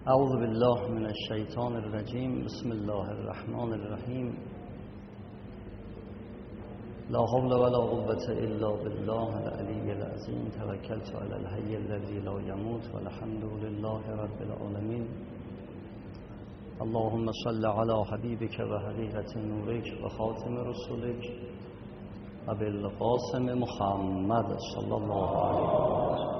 اعوذ بالله من الشیطان الرجیم. بسم الله الرحمن الرحیم. لا حول ولا قوة الا بالله العلی العظیم. توکلت علی الحی الذی لا یموت والحمد لله رب العالمین. اللهم صل علی حبیبک و حقیقت نورک و خاتم رسولک و بالقاسم محمد صلی الله علیه و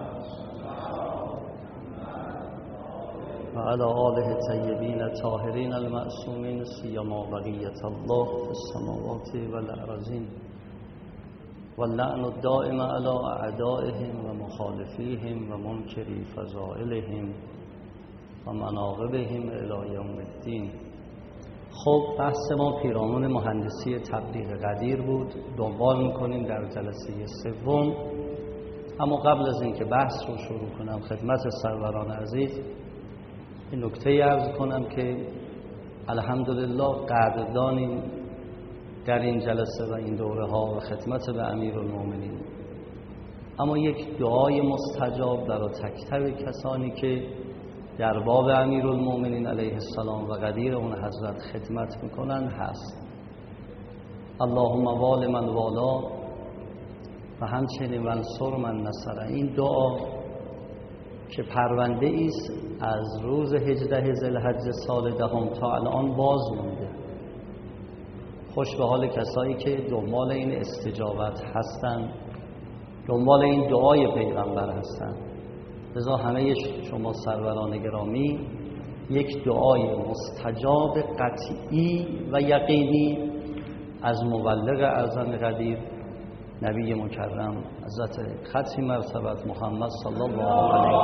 وعلى آله الطيبين الطاهرين المعصومين سيما بقية الله في السماوات والأرضين واللعن الدائم على أعدائهم ومخالفيهم ومنكري فضائلهم ومناقبهم إلى يوم الدين. خب بحث ما پیرامون مهندسی تبلیغ قدیر بود. دنبال میکنیم در جلسه سوم. اما قبل از اینکه بحث رو شروع کنم خدمت سروران عزیز این نکته عرض کنم که الحمدلله قدردانیم در این جلسه و این دوره ها و خدمت به امیرالمومنین. اما یک دعای مستجاب برای تک تک کسانی که در باب امیرالمومنین علیه السلام و قدیر اون حضرت خدمت میکنن هست. اللهم وال من والا و همچنین منصور من نصر. این دعا که پرونده ایست از روز 18 ذوالحجه سال دهم تا الان باز مونده. خوش به حال کسایی که دنبال این استجابت هستن، دنبال این دعای پیغمبر هستن. لذا همه شما سروران گرامی یک دعای مستجاب قطعی و یقینی از مبلغ اعظم قدیر نبی مکرم حضرت ختم مرتبت محمد صلی الله علیه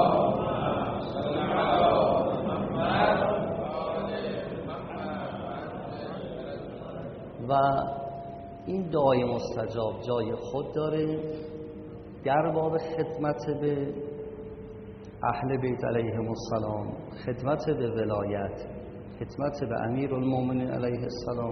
و این دعای مستجاب جای خود داره در باب خدمت به اهل بیت علیهم السلام، خدمت به ولایت، خدمت به امیرالمومنین علیه السلام.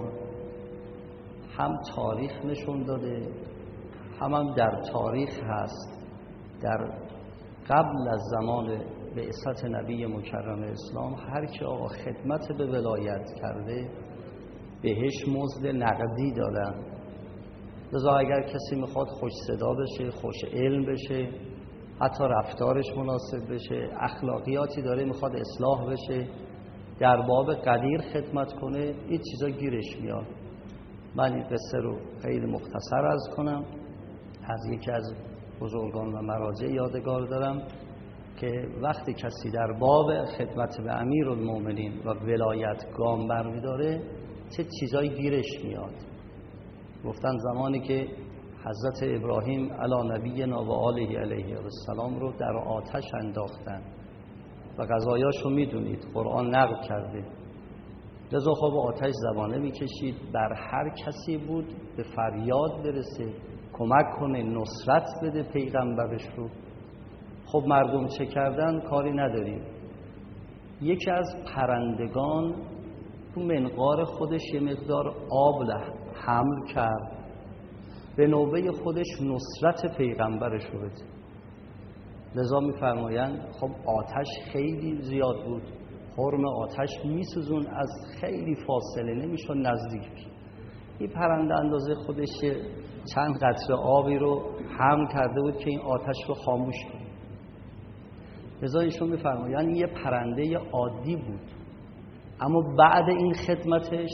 هم تاریخ نشون داده هم در تاریخ هست در قبل از زمان بعثت نبی مکرم اسلام هر کی آقا خدمت به ولایت کرده بهش مزد نقدی دادن. لذا اگر کسی میخواد خوش صدا بشه، خوش علم بشه، حتی رفتارش مناسب بشه، اخلاقیاتی داره میخواد اصلاح بشه، در باب قدیر خدمت کنه، این چیزا گیرش میاد. من این قصه رو خیلی مختصر عرض کنم. از یکی از بزرگان و مراجع یادگار دارم که وقتی کسی در باب خدمت به امیرالمومنین و ولایت گام برمی‌داره چه چیزایی گیرش میاد. گفتن زمانی که حضرت ابراهیم علی نبینا و آله علیه السلام رو در آتش انداختن و قضایاشو میدونید، قرآن نقل کرده. لذا خب آتش زبانه میکشید، بر هر کسی بود به فریاد برسه، کمک کنه، نصرت بده پیغمبرش رو. خب مردم چه کردن؟ کاری نداریم. یکی از پرندگان تو منقار خودش یه مقدار آب حمل کرد، به نوبه خودش نصرت پیغمبرش رو بده. لذا میفرمایند خب آتش خیلی زیاد بود، حرم آتش میسوزون، از خیلی فاصله نمیشون نزدیک بشه. این پرنده اندازه خودش چند قطره آبی رو حمل کرده بود که این آتش رو خاموش کنه. لذا ایشون میفرمایند یه پرنده عادی بود، اما بعد این خدمتش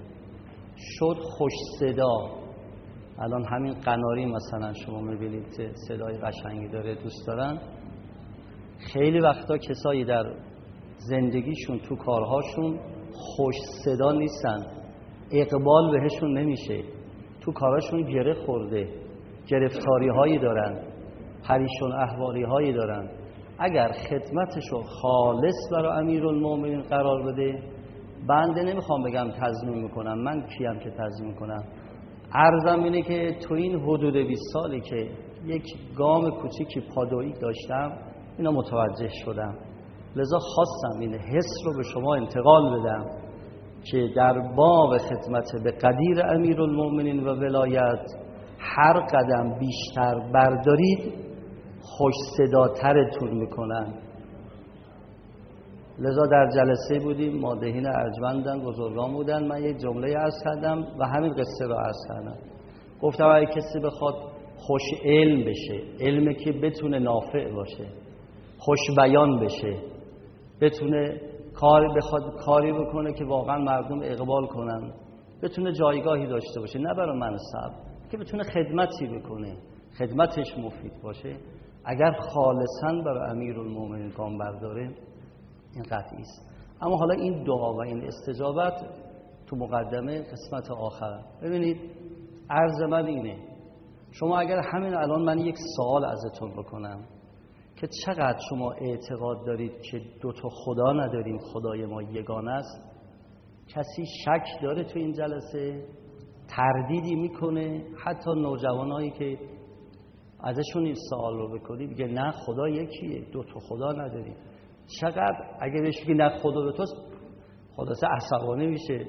شد خوش صدا. الان همین قناری مثلا شما میبینید که صدای قشنگی داره، دوست دارن. خیلی وقتا کسایی در زندگیشون تو کارهاشون خوش صدا نیستن، اقبال بهشون نمیشه، تو کاراشون گره خورده، گرفتاری هایی دارن، پریشون احوالی هایی دارن. اگر خدمتشو خالص برای امیرالمومنین قرار بده، بنده نمیخوام بگم تضمین میکنم، من کیم که تضمین کنم. عرضم اینه که تو این حدود 20 سالی که یک گام کوچیکی پادویی داشتم اینا متوجه شدم. لذا خواستم این حس رو به شما انتقال بدم که در باب خدمت به قدیر امیرالمومنین و ولایت هر قدم بیشتر بردارید خوش صداترتون میکنن. لذا در جلسه بودیم، مادحین ارجمندن، بزرگان بودن. من یک جمله عرض کردم و همین قصه رو عرض کردم. گفتم اگه کسی بخواد خوش علم بشه، علمی که بتونه نافع باشه، خوش بیان بشه، بتونه بخواد کاری بکنه که واقعا مردم اقبال کنن، بتونه جایگاهی داشته باشه، نه برای منصب، که بتونه خدمتی بکنه، خدمتش مفید باشه، اگر خالصاً برای امیرالمومنین گام برداره، این قطعی است. اما حالا این دعا و این استجابت تو مقدمه قسمت آخر. ببینید عرض من اینه، شما اگر همین الان من یک سوال ازتون بکنم که چقدر شما اعتقاد دارید که دو تا خدا نداریم، خدای ما یگانه است؟ کسی شک داره تو این جلسه؟ تردیدی میکنه؟ حتی نوجوانایی که ازشون این سوال رو بکنید میگه نه خدا یکیه، دو تا خدا نداریم. چقدر اگه بهش بگی نه خدا دو تاست، خلاصه عصبانی میشه.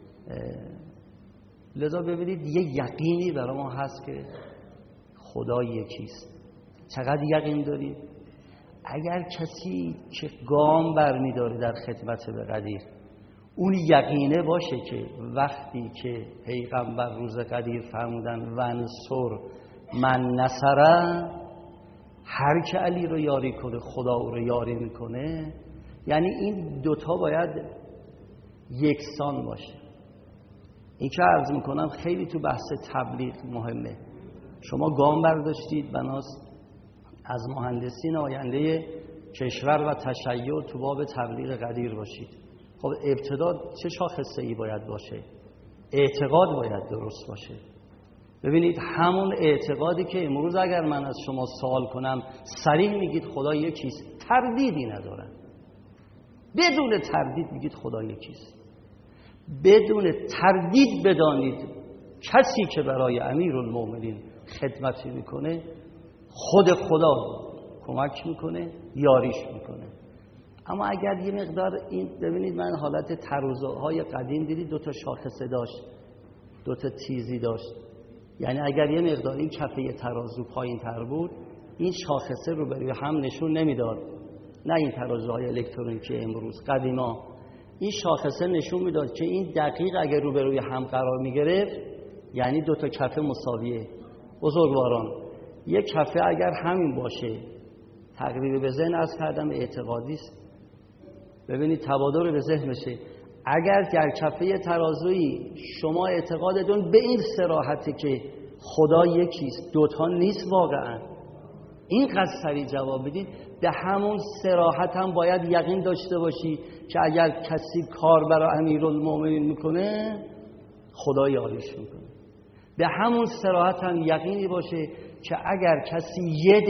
لذا ببینید یه یقینی برای ما هست که خدا یکیست. چقدر یقین دارید؟ اگر کسی که گام برمی‌داره در خدمت به قدیر، اون یقینه باشه که وقتی که پیغمبر روز قدیر فرمودن ونصر من نصره، هر که علی رو یاری کنه خدا او رو یاری میکنه، یعنی این دوتا باید یکسان باشه. این که عرض میکنم خیلی تو بحث تبلیغ مهمه. شما گام برداشتید بناست از مهندسین آینده کشور و تشیع تو باب تبلیغ قدیر باشید. خب ابتدا چه شاخصه ای باید باشه؟ اعتقاد باید درست باشه. ببینید همون اعتقادی که امروز اگر من از شما سوال کنم صریح میگید خدا یکیست، تردیدی نداره، بدون تردید میگید خدا یکیست، بدون تردید بدانید کسی که برای امیرالمومنین خدمتی میکنه خود خدا کمک میکنه، یاریش میکنه. اما اگر یه مقدار این ببینید، من حالت ترازوهای قدیم دیدید دو تا شاخصه داشت، دو تا تیزی داشت، یعنی اگر یه مقدار این کفه ترازو پایین تر بود این شاخصه رو بروی هم نشون نمیداد. نه این ترازوهای الکترونیکی امروز، قدیما این شاخصه نشون میداد که این دقیق اگر رو بروی هم قرار میگرفت یعنی دو تا کفه مساویه. بزرگواران یک کفه اگر همین باشه تقریب به ذهن از کردم اعتقادی است. ببینید تبادر به ذهن بشه. اگر در کفه ترازویی شما اعتقادتون به این صراحته که خدا یکیست، دوتا نیست واقعا، این قدر سریع جواب بدید، به همون صراحت هم باید یقین داشته باشی که اگر کسی کار برای امیرالمومنین میکنه خدا یاریش میکنه. به همون صراحت هم یقینی باشه که اگر کسی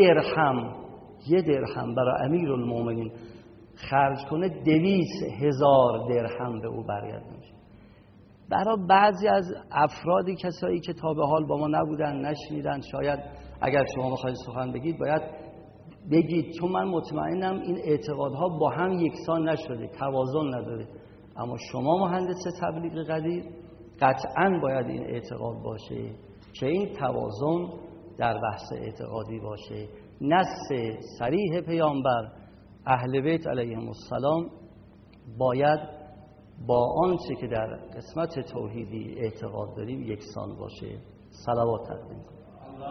یه درهم برای امیرالمومنین خرج کنه 200,000 درهم به او برگرده میشه. برای بعضی از افرادی، کسایی که تا به حال با ما نبودن، نشنیدن، شاید اگر شما بخواید سخن بگید باید بگید، چون من مطمئنم این اعتقادها با هم یکسان نشده، توازن نداره. اما شما مهندس تبلیغ قدیر قطعاً باید این اعتقاد باشه که این توازن در بحث اعتقادی باشه. نص صریح پیامبر اهل بیت علیهم السلام باید با آنچه که در قسمت توحیدی اعتقاد داریم یکسان باشه. صلوات تقدیم کنیم.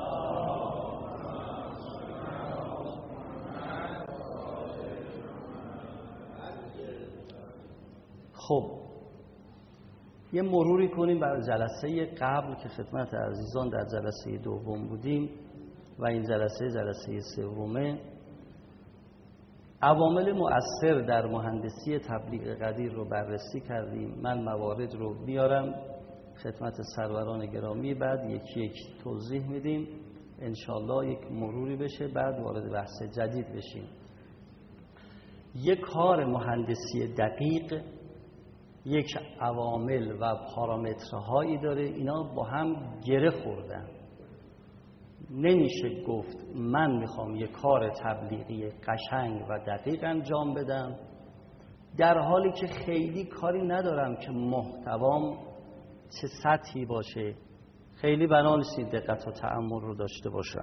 خب یه مروری کنیم بر جلسه قبل که خدمت عزیزان در جلسه دوم بودیم و این جلسه سومه. عوامل مؤثر در مهندسی تبلیغ قدیر رو بررسی کردیم. من موارد رو میارم خدمت سروران گرامی، بعد یکی یک توضیح میدیم، انشالله یک مروری بشه، بعد وارد بحث جدید بشیم. یک کار مهندسی دقیق یک عوامل و پارامترهایی داره، اینا با هم گره خوردن. نمیشه گفت من میخوام یک کار تبلیغی قشنگ و دقیق انجام بدم در حالی که خیلی کاری ندارم که محتوام چه سطحی باشه. خیلی بنا نیست دقت و تأمل رو داشته باشم.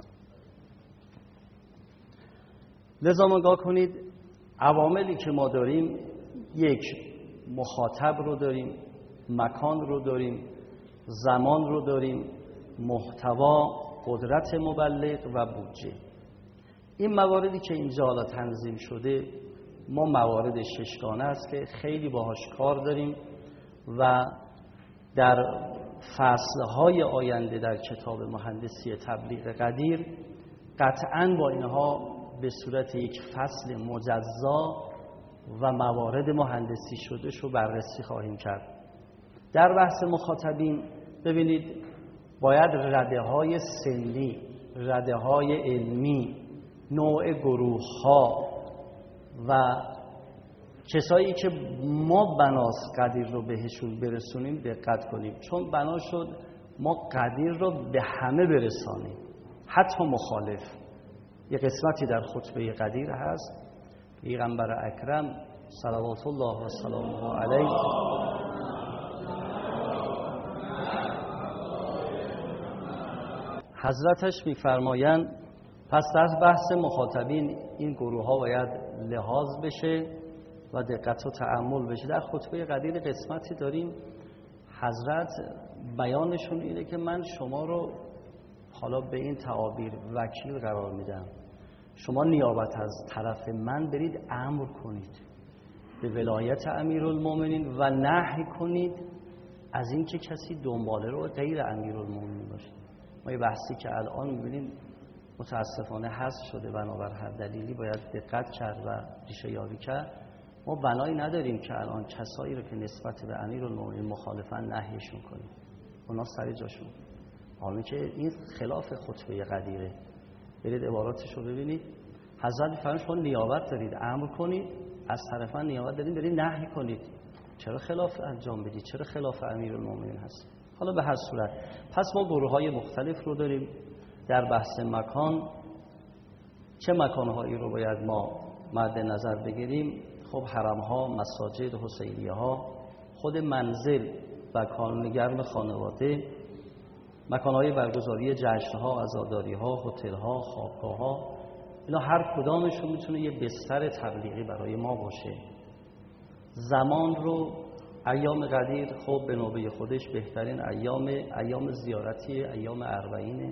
لذا نگاه کنید عواملی که ما داریم یک، مخاطب رو داریم، مکان رو داریم، زمان رو داریم، محتوا، قدرت مبلغ و بودجه. این مواردی که اینجا حالا تنظیم شده ما موارد ششگانه است که خیلی باهاش کار داریم و در فصلهای آینده در کتاب مهندسی تبلیغ قدیر قطعاً با اینها به صورت یک فصل مجزا و موارد مهندسی شده شو بررسی خواهیم کرد. در بحث مخاطبین ببینید باید رده‌های سنی، رده‌های علمی، نوع گروه‌ها و کسایی که ما بناست قدیر رو بهشون برسونیم دقت کنیم، چون بنا شد ما قدیر رو به همه برسانیم، حتی مخالف. یه قسمتی در خطبه قدیر هست پیغمبر اکرم صلوات الله و سلامه علیه حضرتش می‌فرمایند پس در بحث مخاطبین این گروه ها باید لحاظ بشه و دقت و تأمل بشه. در خطبه قدیر قسمتی داریم حضرت بیانشون اینه که من شما رو حالا به این تعابیر وکیل قرار میدم، شما نیابت از طرف من برید امر کنید به ولایت امیرالمومنین و نهی کنید از این که کسی دنباله رو غیر امیرالمومنین باشه. ما یه بحثی که الان میبینیم متاسفانه حذف شده، بنابر هر دلیلی باید دقت کرد و ریشه یابی کرد. ما بنایی نداریم که الان کسایی رو که نسبت به امیرالمومنین مخالفن نهیشون کنیم، اونا سر جاشون. حالا که این خلاف خطبه قدیره، برید عباراتش رو ببینید. حضرت فرمود شما نیابت دارید امر کنید، از طرف من نیابت دارید برید نهی کنید. چرا خلاف انجام بدید؟ چرا خلاف امیرالمومنین هست؟ حالا به هر صورت پس ما گروه‌های مختلف رو داریم. در بحث مکان چه مکانهایی رو باید ما مد نظر بگیریم؟ خب حرم‌ها، مساجد، حسینیه‌ها، خود منزل و کانون گرم خانواده، مکان‌های برگزاری جشن‌ها، عزاداری‌ها، هتل‌ها، خوابگاه‌ها، اینا هر کدامشون میتونه یه بستر تبلیغی برای ما باشه. زمان رو ایام قدیر خب به نوبه خودش بهترین ایام زیارتی، ایام اربعینه.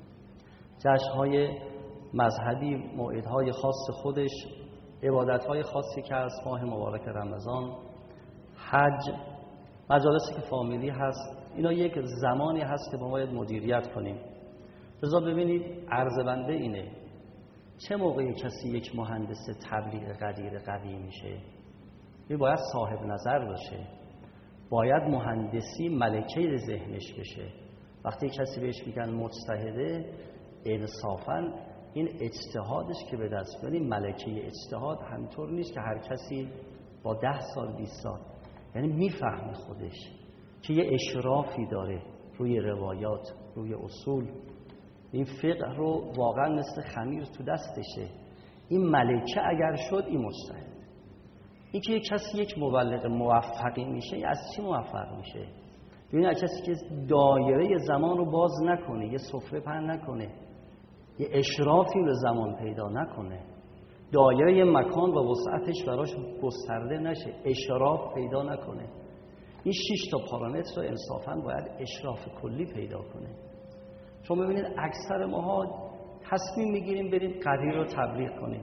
جشن‌های مذهبی، موعدهای خاص خودش، عبادت‌های خاصی که از ماه مبارک رمضان، حج، مجالسی که فامیلی هست، اینا یک زمانی هست که ما باید مدیریت کنیم. لذا ببینید عرض بنده اینه چه موقعی کسی یک مهندس تبلیغ قدیر قوی میشه؟ این باید صاحب نظر باشه، باید مهندسی ملکه ذهنش بشه. وقتی کسی بهش میگن مجتهده، انصافاً این اجتهادش که به دست بیاره، ملکه اجتهاد همینطور نیست که هر کسی با 10 سال 20 سال، یعنی میفهمه خودش که یه اشرافی داره روی روایات، روی اصول. این فقه رو واقعا مثل خمیر تو دستشه. این ملکه اگر شد این مجتهد. این که یک کسی یک مبلغ موفقی میشه، از چی موفق میشه؟ ببین کسی که دایره زمان رو باز نکنه، یه سفره پهن نکنه، یه اشرافی به زمان پیدا نکنه، دایره مکان و وسعتش براش گسترده نشه، اشراف پیدا نکنه. این 6 تا پارامتر رو انصافاً باید اشراف کلی پیدا کنه. چون ببینید اکثر ماها تصمیم میگیریم بریم قدیر رو تبلیغ کنیم،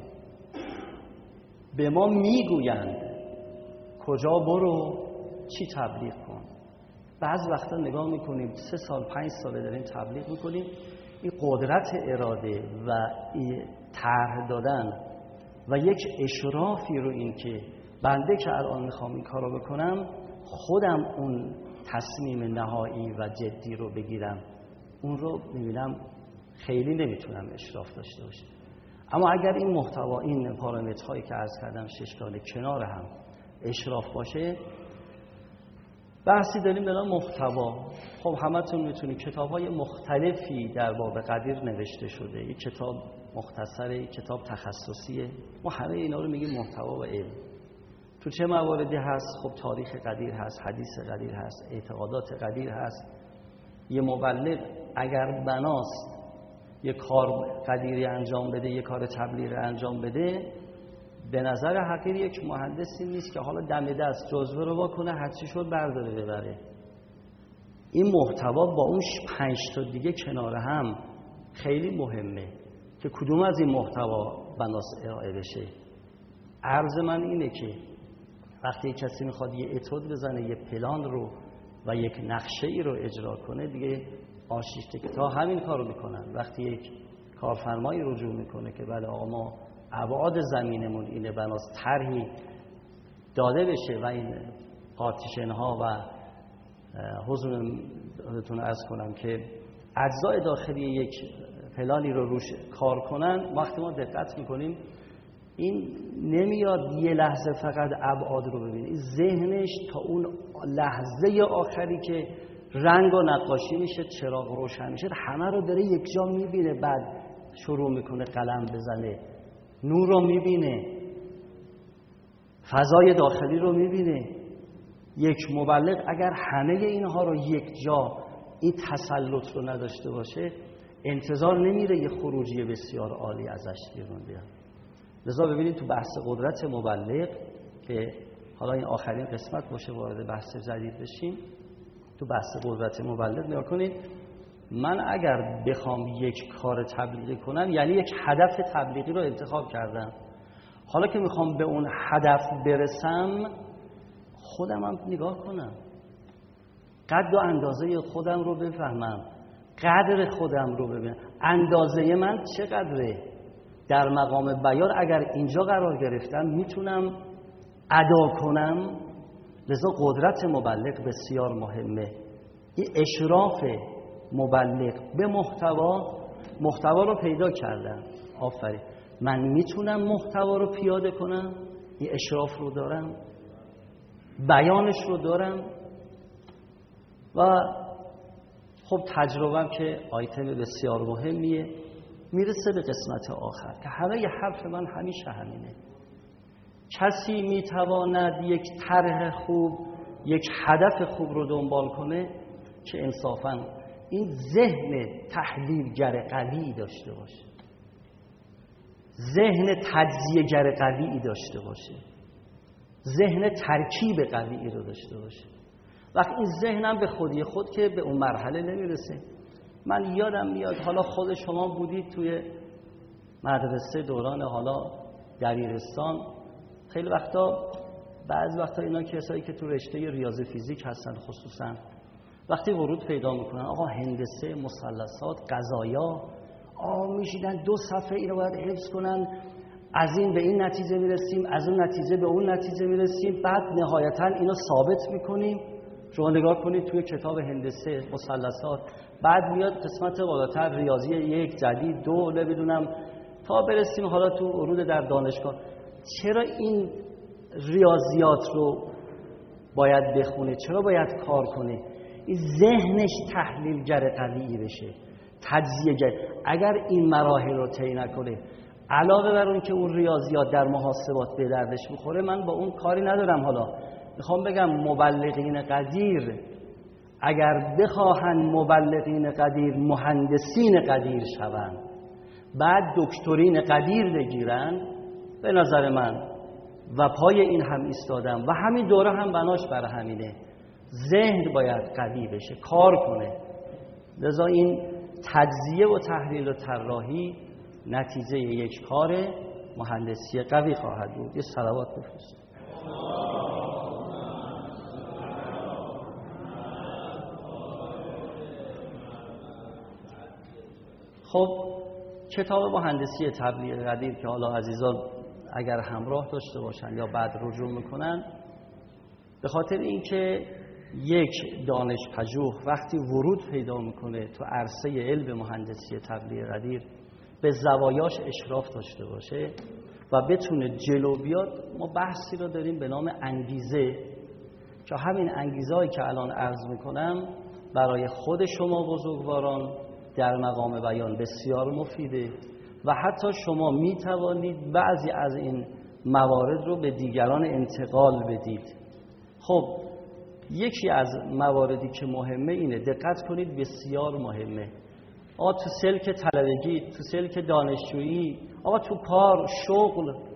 به ما میگویند کجا برو، چی تبلیغ کن. بعض وقتا نگاه میکنیم 3 سال 5 ساله داریم تبلیغ میکنیم، این قدرت اراده و طرح دادن و یک اشرافی رو این که بنده که الان میخوام این کارو بکنم خودم اون تصمیم نهایی و جدی رو بگیرم، اون رو میبینم خیلی نمیتونم اشراف داشته باشم. اما اگر این محتوا، این پارامترهایی که عرض کردم 6 تا کنار هم اشراف باشه، بحثی داریم الان محتوا. خب همتون میتونید کتاب‌های مختلفی در باب قدیر نوشته شده، یک کتاب مختصره، یک کتاب تخصصیه. ما همه اینا رو میگیم محتوا و علم. تو چه مواردی هست؟ خب تاریخ قدیر هست، حدیث قدیر هست، اعتقادات قدیر هست. یه مبلغ اگر بناست یه کار قدیری انجام بده، یه کار تبلیغ انجام بده، به نظر حقیر یک مهندسی نیست که حالا دم دست جزوه رو واکنه هرچی شد برداره ببره. این محتوا با اون 5 تا دیگه کنار هم خیلی مهمه که کدوم از این محتوا بناس ارائه بشه. عرض من اینه که وقتی کسی میخواد یه اتود بزنه، یه پلان رو و یک نقشه ای رو اجرا کنه، دیگه آرشیتکت‌ها همین کارو میکنن. وقتی یک کارفرمایی رجوع میکنه که بله آقا ما ابعاد زمینمون اینه، بناس طرحی داده بشه و این پارتیشن ها و حضورتون عرض کنم که اجزای داخلی یک پلانی رو روش کار کنن، وقتی ما دقت میکنیم این نمیاد یه لحظه فقط ابعاد رو ببینه، این ذهنش تا اون لحظه آخری که رنگ و نقاشی میشه، چراغ روشن میشه، همه رو داره یک جا میبینه، بعد شروع میکنه قلم بزنه، نور رو میبینه، فضای داخلی رو میبینه. یک مبلغ اگر همه اینها رو یک جا این تسلط رو نداشته باشه، انتظار نمیره یه خروجی بسیار عالی ازش بیرون بیاد. لذا ببینید تو بحث قدرت مبلغ که حالا این آخرین قسمت باشه وارد بحث جدید بشیم، تو بحث قدرت مبلغ نگاه کنید، من اگر بخوام یک کار تبلیغی کنم یعنی یک هدف تبلیغی رو انتخاب کردم، حالا که میخوام به اون هدف برسم خودم هم نگاه کنم، قد و اندازه خودم رو بفهمم، قدر خودم رو ببینم، اندازه من چقدره، در مقام بیان اگر اینجا قرار گرفتم میتونم ادا کنم. لذا قدرت مبلغ بسیار مهمه. این اشراف مبلغ به محتوا رو پیدا کردم، آفرین، من میتونم محتوا رو پیاده کنم، این اشراف رو دارم، بیانش رو دارم. و خب تجربه‌ام که آیتم بسیار مهمیه، میرسه به قسمت آخر که همه ی حرف من همیشه همینه. کسی میتواند یک طرح خوب، یک هدف خوب رو دنبال کنه که انصافاً این ذهن تحلیلگر قوی داشته باشه، ذهن تجزیه‌گر قوی داشته باشه، ذهن ترکیب قوی رو داشته باشه. وقتی این ذهنم به خودی خود که به اون مرحله نمیرسه. من یادم میاد، حالا خود شما بودید توی مدرسه دوران حالا دبیرستان، خیلی وقتا بعضی وقتا اینا کسایی که تو رشته ریاضی فیزیک هستن خصوصا وقتی ورود پیدا میکنن، آقا هندسه، مثلثات، قضایا، میشیدن 2 صفحه اینو باید حفظ کنن، از این به این نتیجه میرسیم، از اون نتیجه به اون نتیجه میرسیم، بعد نهایتا اینو ثابت میکنیم. شما نگاه کنید توی کتاب هندسه، مثلثات، بعد میاد قسمت بالاتر ریاضی 1 جدید 2 نمیدونم تا برسیم حالا تو ورود در دانشگاه. چرا این ریاضیات رو باید بخونه؟ چرا باید کار کنه؟ این ذهنش تحلیلگر قوی بشه، تجزیه‌گر. اگر این مراحل رو طی نکنه، علاوه بر اون که اون ریاضیات در محاسبات به دردش میخوره، من با اون کاری ندارم. حالا میخوام بگم مبلغین قدیر اگر بخواهن مبلغین قدیر مهندسین قدیر شوند، بعد دکترین قدیر بگیرن، به نظر من و پای این هم ایستادم و همین دوره هم بناش بر همینه، ذهن باید قوی بشه، کار کنه. لذا این تجزیه و تحلیل و طراحی نتیجه یک کار مهندسی قوی خواهد بود. یه صلوات بفرستید. خب کتاب مهندسی تبلیغ قدیر که حالا عزیزان اگر همراه داشته باشن یا بعد رجوع میکنن، به خاطر اینکه یک دانشپژوه وقتی ورود پیدا میکنه تو عرصه علم مهندسی تبلیغ قدیر، به زوایاش اشراف داشته باشه و بتونه جلو بیاد. ما بحثی رو داریم به نام انگیزه که همین انگیزه‌ای که الان عرض میکنم برای خود شما بزرگواران در مقام بیان بسیار مفیده و حتی شما می توانید بعضی از این موارد رو به دیگران انتقال بدید. خب یکی از مواردی که مهمه اینه، دقت کنید بسیار مهمه، تو سلک طلبگی، تو سلک دانشجویی، تو کار، شغل،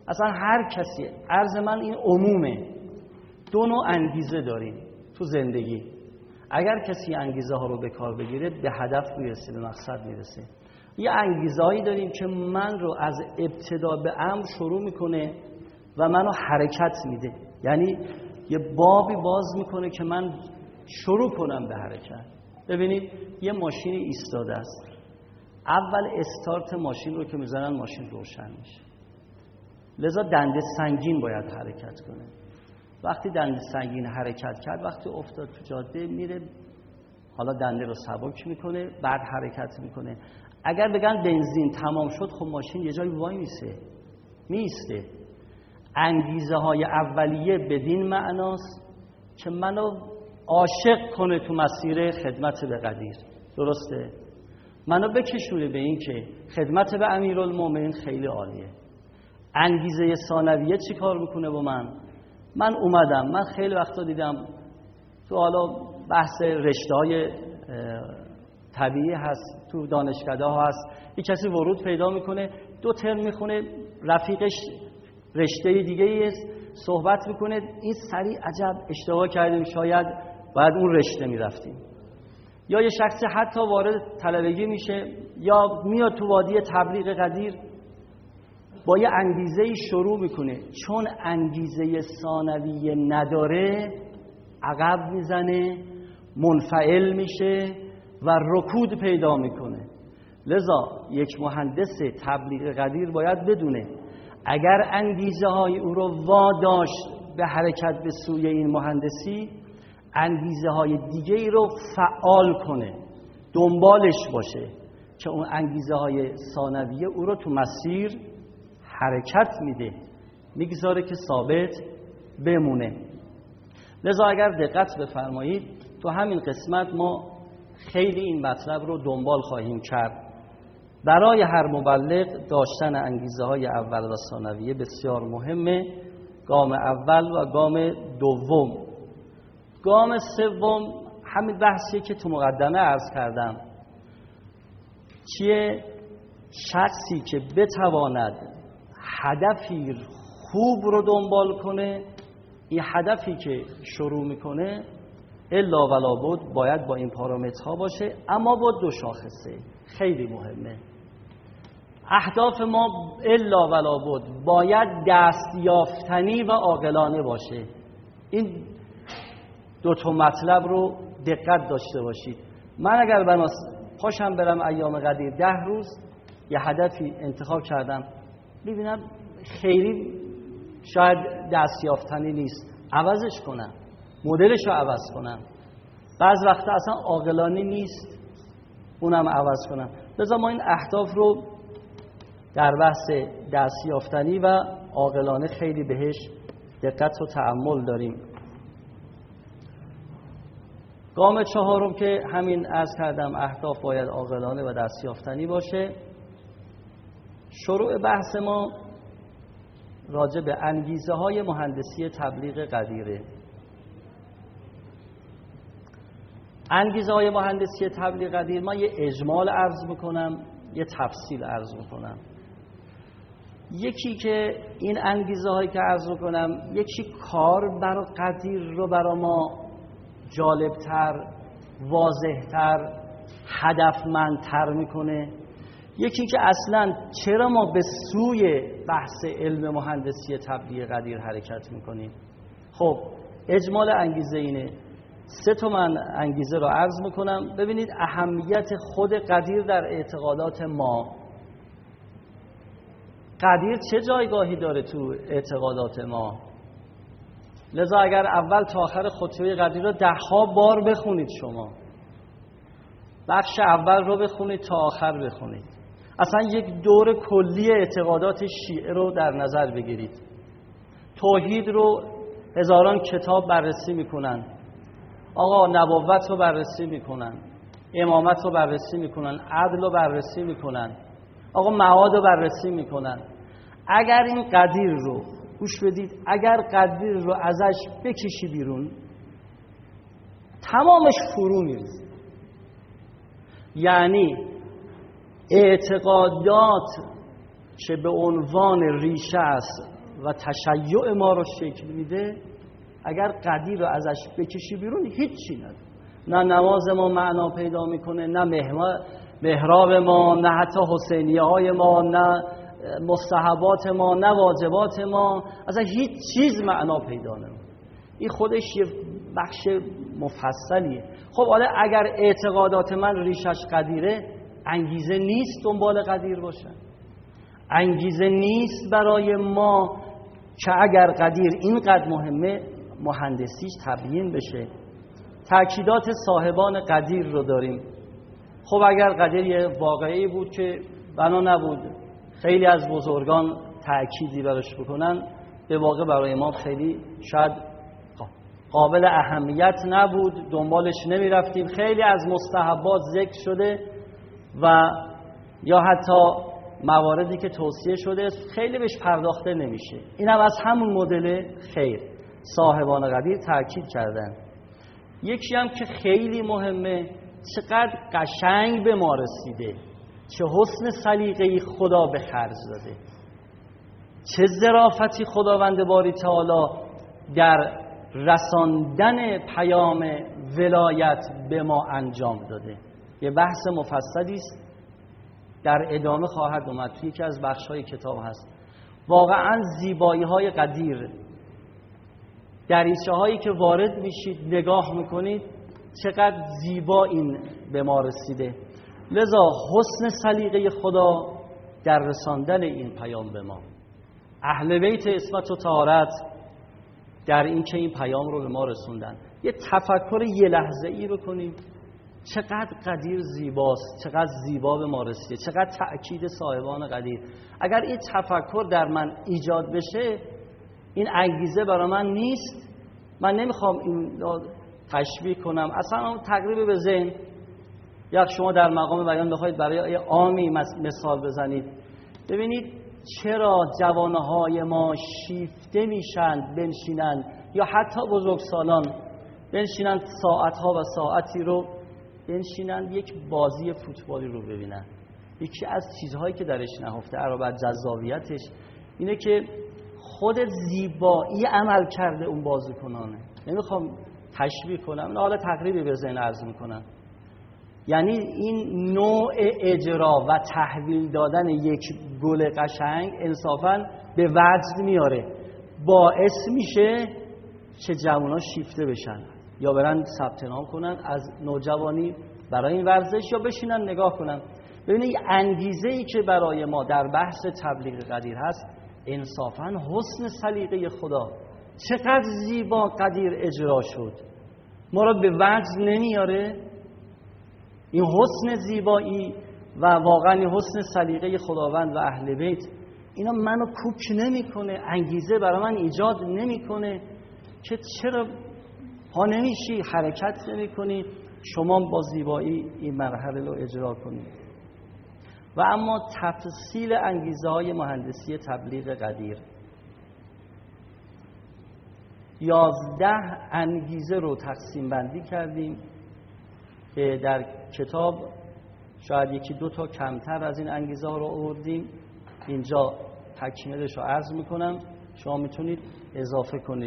اصلا هر کسی، عرض من این عمومه، دو نوع انگیزه داریم تو زندگی. اگر کسی انگیزه ها رو به کار بگیره به هدف میرسه، به مقصد میرسه. یه انگیزه‌ای داریم که من رو از ابتدا به امر شروع میکنه و منو حرکت میده، یعنی یه بابی باز میکنه که من شروع کنم به حرکت. ببینید یه ماشین ایستاده است، اول استارت ماشین رو که میزنن ماشین روشن میشه، لذا دنده سنگین باید حرکت کنه. وقتی دنده سنگین حرکت کرد، وقتی افتاد تو جاده میره، حالا دنده رو سبک میکنه، بعد حرکت میکنه. اگر بگن بنزین تمام شد، خب ماشین یه جایی وای میسته. انگیزه های اولیه بدین معناست که منو عاشق کنه تو مسیر خدمت به قدیر، درسته؟ منو بکشونه به این که خدمت به امیرالمومنین خیلی عالیه. انگیزه ثانویه چی کار میکنه با من اومدم، من خیلی وقتا دیدم تو حالا بحث رشته‌های طبیعی هست، تو دانشکده ها هست، یک کسی ورود پیدا میکنه، 2 ترم میخونه، رفیقش رشته دیگه است، صحبت میکنه، این سریع عجب اشتباه کردیم، شاید باید اون رشته میرفتیم. یا یه شخصی حتی وارد طلبگی میشه یا میاد تو وادی تبلیغ قدیر، با یه انگیزه‌ای شروع میکنه، چون انگیزه ثانویه نداره عقب میزنه، منفعل میشه و رکود پیدا میکنه. لذا یک مهندس تبلیغ قدیر باید بدونه اگر انگیزه های او رو واداشت به حرکت به سوی این مهندسی، انگیزه های دیگه ای رو فعال کنه، دنبالش باشه که اون انگیزه های ثانویه او رو تو مسیر حرکت میده، میگذاره که ثابت بمونه. لذا اگر دقت بفرمایید تو همین قسمت ما خیلی این مطلب رو دنبال خواهیم کرد. برای هر مبلغ داشتن انگیزه های اول و ثانویه بسیار مهمه. گام اول و گام دوم. گام سوم همین بحثیه که تو مقدمه عرض کردم، چیه؟ شخصی که بتواند هدفی خوب رو دنبال کنه، این هدفی که شروع میکنه الا ولا بود باید با این پارامترها باشه، اما با 2 شاخصه خیلی مهمه. اهداف ما الا ولا بود باید دستیافتنی و عاقلانه باشه. این 2 تا مطلب رو دقت داشته باشید. من اگر پاشم برم ایام قدیر 10 روز یه هدفی انتخاب کردم، ببینم خیلی شاید دستیافتنی نیست، عوضش کنم، مدلش رو عوض کنم. بعض وقتا اصلا عاقلانه نیست، اونم عوض کنم. لذا ما این اهداف رو در بحث دستیافتنی و عاقلانه خیلی بهش دقت و تأمل داریم. گام 4 که همین عرض کردم، اهداف باید عاقلانه و دستیافتنی باشه. شروع بحث ما راجع به انگیزه های مهندسی تبلیغ قدیره. انگیزه های مهندسی تبلیغ قدیر، من یه اجمال عرض میکنم، یه تفصیل عرض میکنم. یکی که این انگیزه هایی که عرض میکنم، یکی کار برای قدیر رو برای ما جالبتر، واضحتر، هدفمندتر میکنه. یکی که اصلا چرا ما به سوی بحث علم مهندسی تبلیغ قدیر حرکت میکنیم. خب اجمال انگیزه اینه. 3 تا من انگیزه رو عرض میکنم. ببینید اهمیت خود قدیر در اعتقادات ما. قدیر چه جایگاهی داره تو اعتقادات ما؟ لذا اگر اول تا آخر خطبه قدیر رو 10 بار بخونید، شما بخش اول رو بخونید تا آخر بخونید، اصلا یک دور کلی اعتقادات شیعه رو در نظر بگیرید. توحید رو هزاران کتاب بررسی میکنن، آقا نبوت رو بررسی میکنن، امامت رو بررسی میکنن، عدل رو بررسی میکنن، آقا معاد رو بررسی میکنن. اگر این قدیر رو گوش بدید، اگر قدیر رو ازش بکشی بیرون، تمامش فرو میریزه. یعنی اعتقادات که به عنوان ریشه است و تشیع ما رو شکل میده، اگر قدیر رو ازش بکشی بیرون هیچی نداره. نه نماز ما معنا پیدا میکنه، نه محراب ما، نه حتی حسینیه های ما، نه مستحبات ما، نه واجبات ما، اصلا هیچ چیز معنا پیدا نمیکنه. این خودش یه بخش مفصلیه. خب حالا اگر اعتقادات من ریشش قدیره، انگیزه نیست دنبال قدیر باشن، انگیزه نیست برای ما که اگر قدیر اینقدر مهمه مهندسیش تبیین بشه. تأکیدات صاحبان قدیر رو داریم. خب اگر قدیر یه واقعی بود که بنا نبود خیلی از بزرگان تأکیدی براش بکنن، به واقع برای ما خیلی شاید قابل اهمیت نبود، دنبالش نمی رفتیم. خیلی از مستحبات ذکر شده و یا حتی مواردی که توصیه شده خیلی بهش پرداخته نمیشه. این هم از همون مدل خیر صاحبان قدیر تأکید کردن. یکی هم که خیلی مهمه، چقدر قشنگ به ما رسیده، چه حسن سلیقه‌ای خدا به خرج داده، چه ظرافتی خداوند باری تعالی در رساندن پیام ولایت به ما انجام داده. یه بحث مفصلی است، در ادامه خواهد اومد، توی یکی از بخش‌های کتاب هست. واقعاً زیبایی‌های قدیر، دریچه‌هایی که وارد میشید نگاه میکنید چقدر زیبا این به ما رسیده. لذا حسن سلیقه خدا در رساندن این پیام به ما، اهل بیت عصمت و طهارت در این که این پیام رو به ما رسوندن. یه تفکر یه لحظه‌ای بکنیم چقدر قدیر زیباست، چقدر زیبا به ما رسیده، چقدر تأکید صاحبان قدیر. اگر این تفکر در من ایجاد بشه، این انگیزه برای من نیست. من نمیخوام این تشبیه کنم، اصلا تقریبا به ذهن یک شما در مقام بیان بخواید برای عامی مثال بزنید، ببینید چرا جوانهای ما شیفته میشن بنشینن یا حتی بزرگسالان بنشینن ساعتها و ساعتی رو بنشینن یک بازی فوتبالی رو ببینن. یکی از چیزهایی که درش نهفته علاوه بر جذابیتش اینه که خود زیبایی عمل کرده اون بازیکنانه. نمیخوام تشبیه کنم، حالا تقریبی به ذهن عرض میکنم. یعنی این نوع اجرا و تحویل دادن یک گل قشنگ انصافاً به وجد میاره، باعث میشه که جوانان شیفته بشن یا برن ثبت نام کنن از نوجوانی برای این ورزش یا بشینن نگاه کنن. ببینید انگیزه‌ای که برای ما در بحث تبلیغ قدیر هست انصافاً حسن سلیقه خدا، چقدر زیبا قدیر اجرا شد، ما را به وجد نمیاره. این حسن زیبایی و واقعا این حسن سلیقه خداوند و اهل بیت، اینا منو کوک نمیکنه، انگیزه برای من ایجاد نمیکنه که چرا پا نمیشی، حرکت نمیکنی شما با زیبایی این مرحله رو اجرا کنید. و اما تفصیل انگیزه های مهندسی تبلیغ قدیر، 11 انگیزه رو تقسیم بندی کردیم که در کتاب شاید یکی دو تا کمتر از این انگیزه ها رو آوردیم. اینجا تکمیلش رو عرض میکنم، شما میتونید اضافه کنید.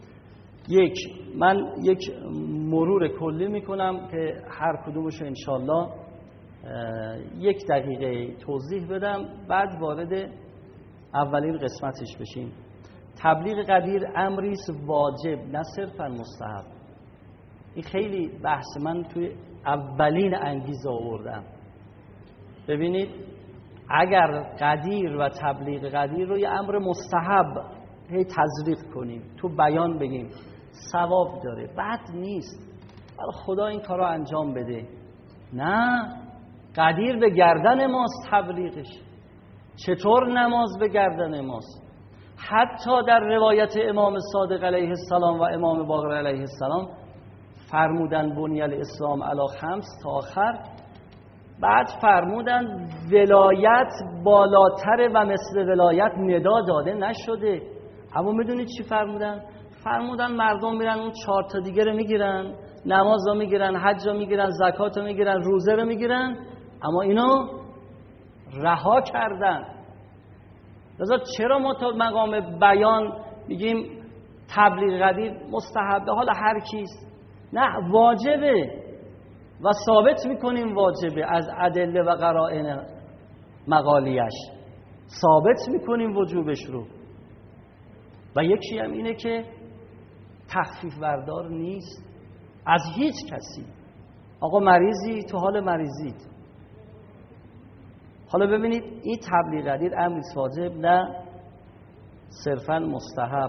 من یک مرور کلی میکنم که هر کدومش رو انشالله 1 دقیقه توضیح بدم، بعد وارد اولین قسمتش بشیم. تبلیغ قدیر امریست واجب نه صرفا مستحب. این خیلی بحث من توی اولین انگیزه آوردم. ببینید اگر قدیر و تبلیغ قدیر رو یه امر مستحب هی تزریق کنیم، تو بیان بگیم ثواب داره، بد نیست، خدا این کار رو انجام بده، نه، قدیر به گردن ماست تبلیغش. چطور نماز به گردن ماست؟ حتی در روایت امام صادق علیه السلام و امام باقر علیه السلام فرمودن بنی الاسلام علی 5 تا آخر، بعد فرمودن ولایت بالاتر و مثل ولایت ندا داده نشده. اما میدونید چی فرمودن؟ فرمودن مردم میرن اون 4 تا دیگه رو میگیرن، نماز رو میگیرن، حج رو میگیرن، زکات رو میگیرن، روزه رو میگیرن، اما اینو رها کردن. لذا چرا ما تا مقام بیان میگیم تبلیغ قدیر مستحبه حالا هر کیست؟ نه، واجبه و ثابت میکنیم واجبه از ادله و قرائن مقالیش ثابت میکنیم وجوبش رو. و یکی هم اینه که تخفیف بردار نیست از هیچ کسی. آقا مریضی، تو حال مریضید. حالا ببینید این تبلیغ قدیر امر واجب نه صرفا مستحب.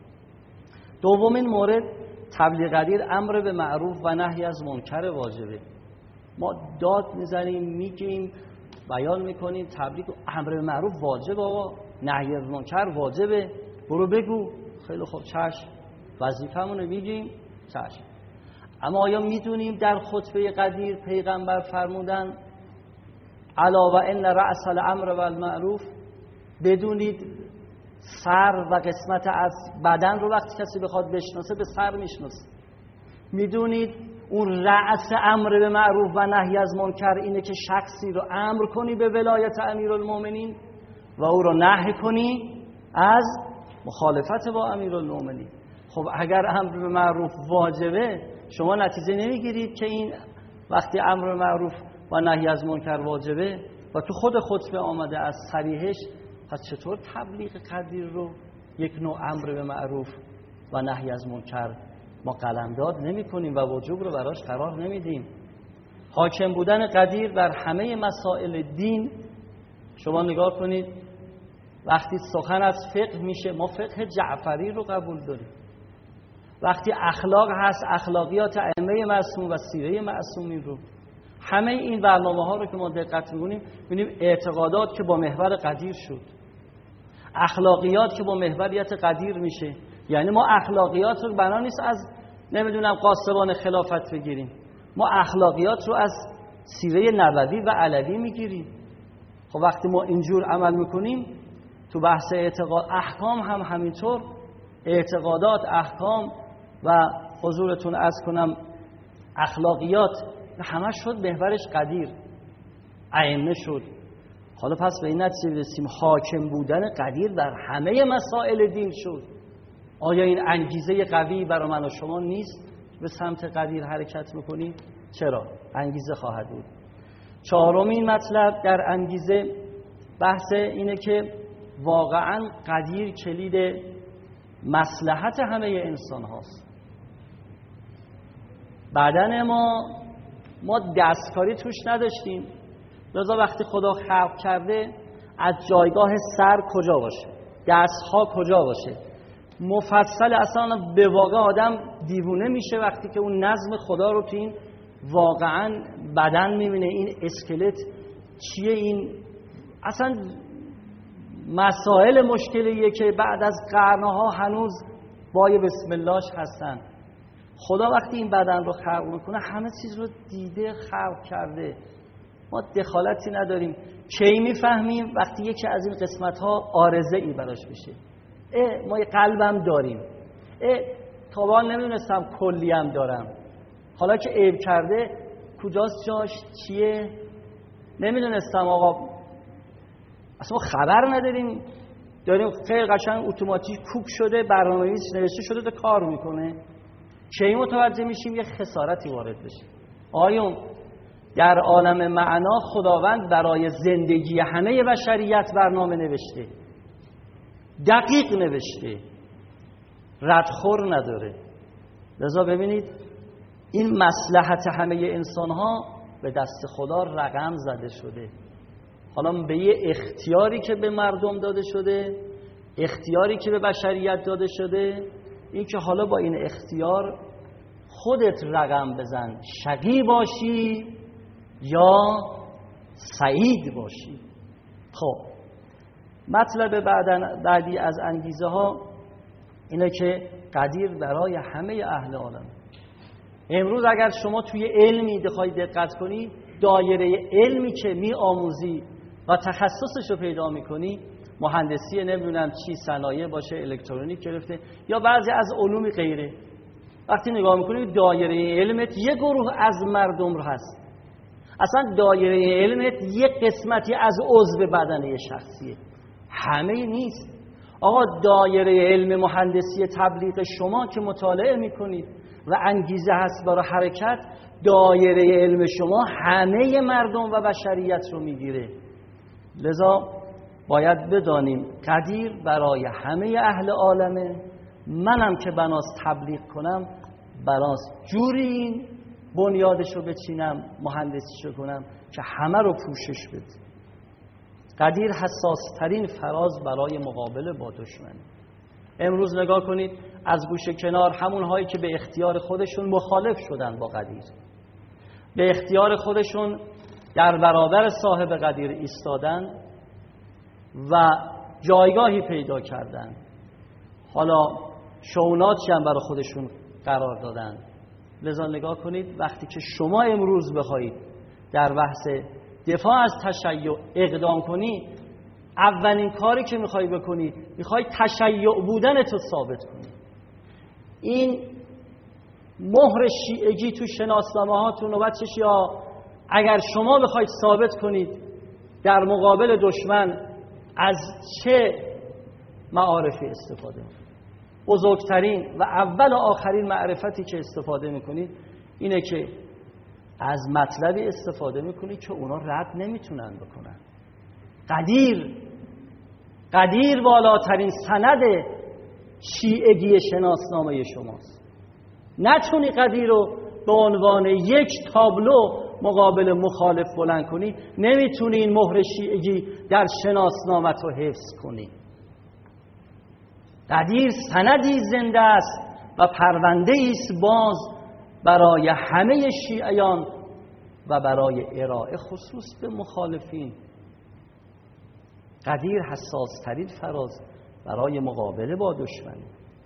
دومین مورد تبلیغ قدیر امر به معروف و نهی از منکر واجبه. ما داد میزنیم میگیم بیان میکنیم تبلیغ امر به معروف واجب، آقا نهی از منکر واجبه، برو بگو. خیلی خوب چشم، وظیفمونه میگیم چشم. اما آیا میدونیم در خطبه قدیر پیغمبر فرمودن الا و ان رأس الامر والمعروف، بدونید سر و قسمت از بدن رو وقتی کسی بخواد بشناسه به سر میشناسه. میدونید اون رأس امر به معروف و نهی از منکر اینه که شخصی رو امر کنی به ولایت امیرالمومنین و او رو نهی کنی از مخالفت با امیرالمومنین. خب اگر امر به معروف واجبه، شما نتیجه نمیگیرید که این وقتی امر به معروف و نهی از منکر واجبه و تو خود خطبه آمده از صریحش، پس چطور تبلیغ قدیر رو یک نوع امر به معروف و نهی از منکر ما قلمداد نمی کنیم و وجوب رو براش قرار نمیدیم؟ حاکم بودن قدیر بر همه مسائل دین، شما نگاه کنید وقتی سخن از فقه میشه، ما فقه جعفری رو قبول داریم. وقتی اخلاق هست، اخلاقیات ائمه معصوم و سیره معصومین رو، همه این برنامه ها رو که ما دقت می‌کنیم ببینیم اعتقادات که با محور قدیر شد، اخلاقیات که با محوریت قدیر میشه. یعنی ما اخلاقیات رو بنا نیست از نمیدونم قاسبان خلافت بگیریم، ما اخلاقیات رو از سیره نبوی و علوی میگیریم. خب وقتی ما اینجور عمل میکنیم تو بحث اعتقاد، احکام هم همینطور، اعتقادات، احکام و حضورتون عرض کنم اخلاقیات همه شد محورش قدیر، ائمه شد. حالا پس به این نتیجه برسیم حاکم بودن قدیر در همه مسائل دین شد. آیا این انگیزه قوی برای من و شما نیست به سمت قدیر حرکت میکنیم؟ چرا؟ انگیزه خواهد بود. چهارمین مطلب در انگیزه بحث اینه که واقعا قدیر کلید مصلحت همه انسان هاست. بدن ما دستکاری توش نداشتیم، لذا وقتی خدا خلق کرده از جایگاه سر کجا باشه، دستها کجا باشه، مفصل اصلا به واقع آدم دیوونه میشه وقتی که اون نظم خدا رو تو این واقعا بدن میبینه. این اسکلت چیه؟ این اصلا مسائل مشکلیه که بعد از قرنها هنوز بای بسم اللهش هستن. خدا وقتی این بدن رو خلق میکنه همه چیز رو دیده، خلق کرده، ما دخالتی نداریم. کی میفهمیم؟ وقتی یکی از این قسمت ها عارضه ای براش بشه. ما یه قلبم داریم، تابان نمیدونستم کلی هم دارم، حالا که عیب کرده کجاست جاش چیه نمیدونستم، آقا اصلا خبر نداریم، داریم خیلی قشنگ اتوماتیک کوک شده، برنامه‌ریزی نوشته شده تا کار میکنه. کی متوجه میشیم یه خسارتی وارد بشه؟ آیون در عالم معنا خداوند برای زندگی همه بشریت برنامه نوشته، دقیق نوشته، ردخور نداره. لذا ببینید این مصلحت همه انسان ها به دست خدا رقم زده شده. حالا به یه اختیاری که به مردم داده شده، اختیاری که به بشریت داده شده، این که حالا با این اختیار خودت رقم بزن، شقی باشی یا سعید باشی. خب مطلب بعدی از انگیزه ها اینه که قدیر برای همه اهل عالم. امروز اگر شما توی علمی بخوای دقت کنی، دایره علمی که می آموزی و تخصصش رو پیدا میکنی، مهندسی نمیدونم چی، صنایع باشه، الکترونیک گرفته یا بعضی از علوم غیره، وقتی نگاه میکنی دایره علمت یه گروه از مردم رو هست، اصلا دایره علمت یه قسمتی از عضو بدن یه شخصیه، همه نیست. آقا دایره علم مهندسی تبلیغ شما که مطالعه میکنید و انگیزه هست برای حرکت، دایره علم شما همه مردم و بشریت رو میگیره. لذا باید بدانیم قدیر برای همه اهل عالمه. منم که بناس تبلیغ کنم، بناس جوری این بنیادش رو بچینم، مهندسیش رو کنم که همه رو پوشش بده. قدیر حساس ترین فراز برای مقابله با دشمن. امروز نگاه کنید از گوشه کنار همون هایی که به اختیار خودشون مخالف شدن با قدیر، به اختیار خودشون در برابر صاحب قدیر ایستادن و جایگاهی پیدا کردن، حالا شوناتی هم برای خودشون قرار دادن. لذا نگاه کنید وقتی که شما امروز بخواید در بحث دفاع از تشیع اقدام کنی، اولین کاری که میخوای بکنی، میخوای تشیع بودن تو ثابت کنی. این مهر شیعگی تو شناسنامه هاتون و بچه شیعه، اگر شما بخواید ثابت کنید در مقابل دشمن از چه معارفی استفاده میکنید، بزرگترین و اول و آخرین معرفتی که استفاده میکنید اینه که از مطلبی استفاده میکنید که اونا رد نمیتونن بکنن. قدیر بالاترین سند شیعگی شناسنامه شماست. نتونی قدیر رو به عنوان یک تابلو مقابل مخالف بلند کنی، نمیتونی این مهر شیعگی در شناسنامه رو حفظ کنی. قدیر سندی زنده است و پرونده ایست باز برای همه شیعیان و برای ارائه خصوص به مخالفین. قدیر حساس ترین فراز برای مقابله با دشمن.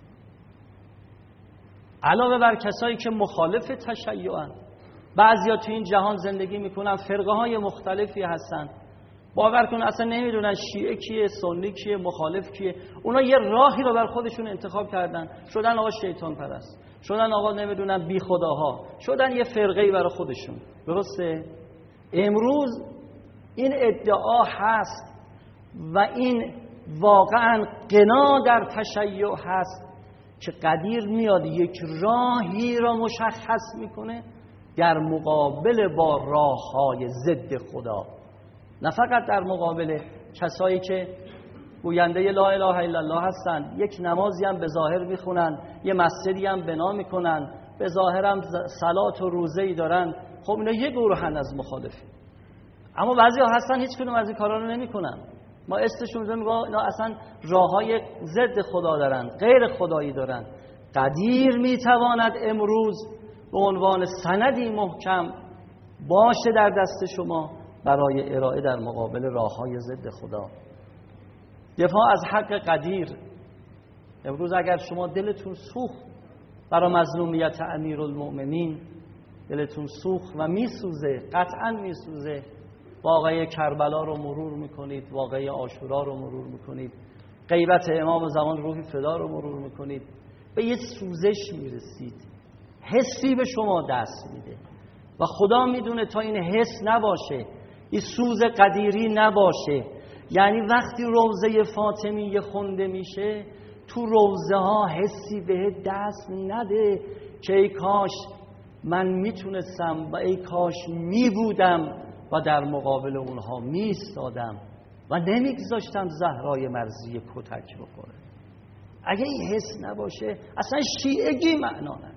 علاوه بر کسایی که مخالف تشیعن، بعضیا تو این جهان زندگی میکنن، فرقه های مختلفی هستن، باور کن اصلا نمیدونن شیعه کیه، سنی کیه، مخالف کیه. اونا یه راهی رو بر خودشون انتخاب کردن، شدن آقا شیطان پرست، شدن آقا نمیدونن بی خداها، شدن یه فرقه‌ای برای خودشون. درسته؟ امروز این ادعا هست و این واقعا قنا در تشیع هست که قدیر میاد یک راهی را مشخص میکنه در مقابل با راههای ضد خدا، نه فقط در مقابل کسایی که گوینده لا اله الا الله هستن، یک نمازی هم به ظاهر میخونن، یه مسجدی هم بنا میکنن، به ظاهر هم صلات و روزه‌ای دارن. خب اینا یه گروهن از مخالفین. اما بعضیا هستن هیچ کدوم از این کارا رو نمیکنن. ما استشون میگم اینا اصلا راههای ضد خدا دارن، غیر خدایی دارن. قدیر میتواند امروز به عنوان سندی محکم باشه در دست شما برای ارائه در مقابل راههای ضد خدا. دفاع از حق قدیر. امروز اگر شما دلتون سوخت برای مظلومیت امیرالمؤمنین، دلتون سوخت و میسوزه، قطعا میسوزه، واقعه کربلا رو مرور میکنید، واقعه عاشورا رو مرور میکنید، غیبت امام زمان روح فدا رو مرور میکنید، به یه سوزش میرسید، حسی به شما دست میده و خدا میدونه تا این حس نباشه، این سوز قدیری نباشه، یعنی وقتی روضه فاطمیه خونده میشه تو روضه ها حسی به دست نده که ای کاش من میتونستم و ای کاش میبودم و در مقابل اونها میستادم و نمیگذاشتم زهرای مرضی کتک بخوره. اگه این حس نباشه اصلا شیعگی معنا نداره،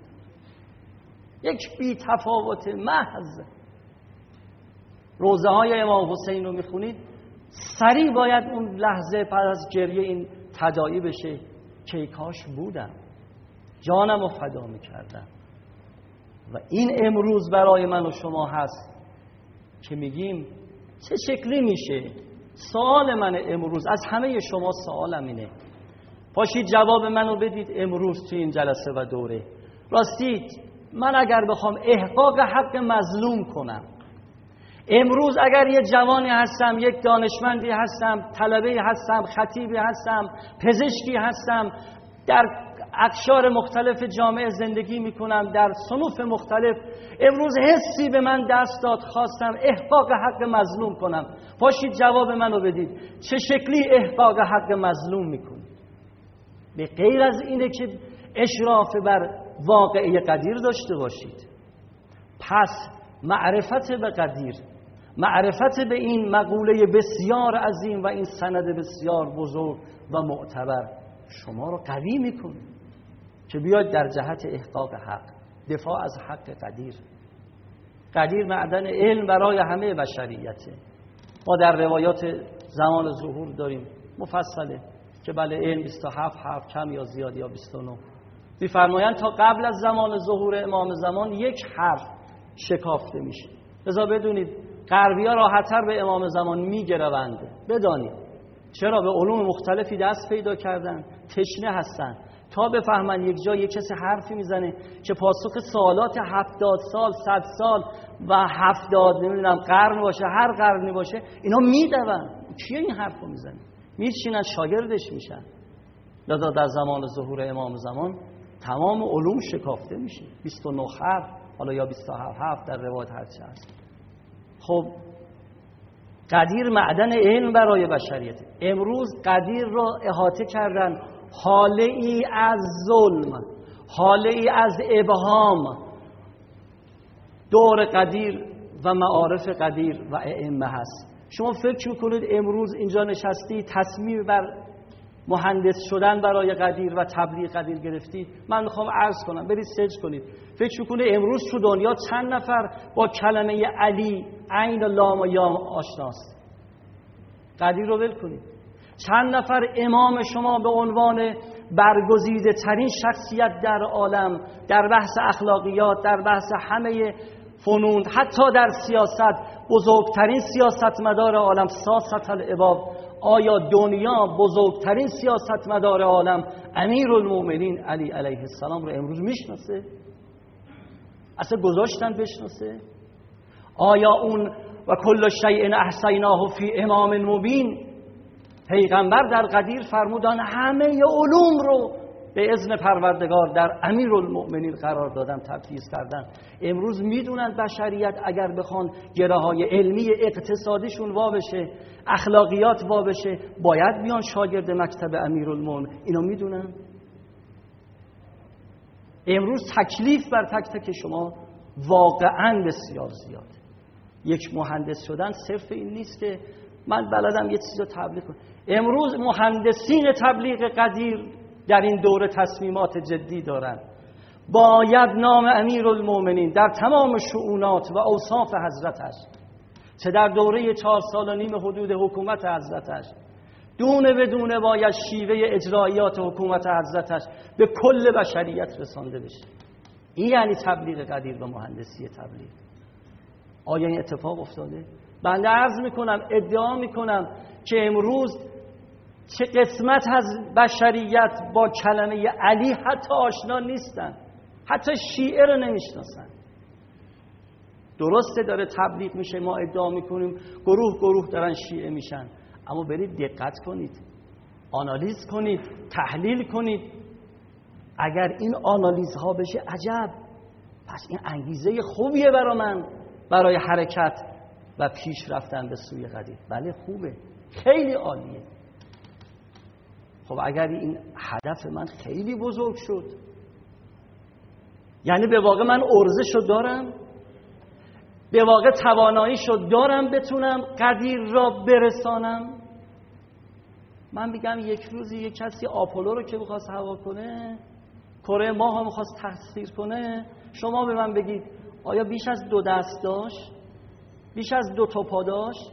یک بی تفاوت محض. روزه های امام حسین رو میخونید، سریع باید اون لحظه بعد از گریه این تداعی بشه که ای کاش بودم، جانم رو فدا میکردم. و این امروز برای من و شما هست که میگیم چه شکلی میشه. سوال من امروز از همه شما سوالم اینه، پاشید جواب منو بدید امروز تو این جلسه و دوره. راستید من اگر بخوام احقاق حق مظلوم کنم، امروز اگر یه جوانی هستم، یک دانشمندی هستم، طلبه‌ای هستم، خطیبی هستم، پزشکی هستم، در اقشار مختلف جامعه زندگی میکنم، در صنوف مختلف. امروز حسی به من دست داد، خواستم احقاق حق مظلوم کنم. پاشید جواب منو بدید، چه شکلی احقاق حق مظلوم میکنید؟ به غیر از اینه که اشراف بر واقعه قدیر داشته باشید. پس معرفت به قدیر، معرفت به این مقوله بسیار عظیم و این سند بسیار بزرگ و معتبر شما رو قوی میکنه که بیاید در جهت احقاق حق، دفاع از حق قدیر. قدیر معدن علم برای همه بشریته. ما در روایات زمان ظهور داریم مفصله که بله علم 27 حرف کم یا زیاد یا 29. می‌فرمایند تا قبل از زمان ظهور امام زمان یک حرف شکافته میشه. لذا بدونید غربی‌ها راحت‌تر به امام زمان میگروند. بدانید چرا؟ به علوم مختلفی دست پیدا کردن، تشنه هستن تا بفهمن یک جا یک کسی حرفی میزنه که پاسخ سوالات 70 سال 100 سال و 70 نمیدونم قرن باشه، هر قرنی باشه، اینا میدون کیه این حرفو میزنه؟ میشینن شاگردش میشن. لذا در زمان ظهور امام زمان تمام علوم شکافته میشه. 29 حرف حالا یا 27 در روایت هر چه هست. خب قدیر معدن علم برای بشریت. امروز قدیر را احاطه کردن حاله ای از ظلم، حاله ای از ابهام. دور قدیر و معارف قدیر و ائمه هست. شما فکر کنید امروز اینجا نشستی تصمیم بر مهندس شدن برای قدیر و تبلیغ قدیر گرفتی. من میخوام عرض کنم، برید سرچ کنید، فکر کنید امروز تو دنیا چند نفر با کلمه علی عین و لام و یا آشناست؟ قدیر رو ول کنید. چند نفر امام شما به عنوان برگزیده ترین شخصیت در عالم، در بحث اخلاقیات، در بحث همه فنون، حتی در سیاست، بزرگترین سیاستمدار عالم، ساست الاباب، آیا دنیا بزرگترین سیاستمدار عالم امیرالمومنین علی علیه السلام رو امروز میشناسه؟ اصلا گذاشتن بشناسه؟ آیا اون و کل شیء احصیناه فی امام مبین، پیغمبر در قدیر فرمودن همه علوم رو به اذن پروردگار در امیرالمؤمنین قرار دادن، تفویض کردن. امروز میدونن بشریت اگر بخوان گره های علمی اقتصادیشون وا بشه، اخلاقیات وا بشه، باید بیان شاگرد مکتب امیرالمؤمنین. اینا میدونن. امروز تکلیف بر تک تک شما واقعا بسیار زیاد. یک مهندس شدن صرف این نیست که من بلدم یه چیزی رو تبلیغ کنم. امروز مهندسین تبلیغ قدیر در این دوره تصمیمات جدی دارن. باید نام امیرالمؤمنین در تمام شؤونات و اوصاف حضرتش، چه در دوره 4 سال و نیم حدود حکومت حضرتش، دونه بدونه باید شیوه اجرایات حکومت حضرتش به کل بشریت رسانده بشه. این یعنی تبلیغ قدیر و مهندسی تبلیغ. آیا این اتفاق افتاده؟ بنده عرض میکنم، ادعا میکنم که امروز چه قسمت از بشریت با کلمه علی حتی آشنا نیستن، حتی شیعه رو نمیشناسن. درسته داره تبلیغ میشه، ما ادعا میکنیم گروه گروه دارن شیعه میشن، اما برید دقت کنید، آنالیز کنید، تحلیل کنید. اگر این آنالیز ها بشه عجب، پس این انگیزه خوبیه برای من برای حرکت و پیش رفتن به سوی قدیر. بله خوبه، خیلی عالیه. خب اگر این هدف من خیلی بزرگ شد، یعنی به واقع من ارزشو دارم، به واقع تواناییشو دارم بتونم قدیر را برسانم. من بگم یک روزی یک کسی آپولو رو که می‌خواست هوا کنه، کره ماه رو می‌خواست تسخیر کنه، شما به من بگید آیا بیش از 2 دست داشت؟ بیش از 2 تا پا داشت؟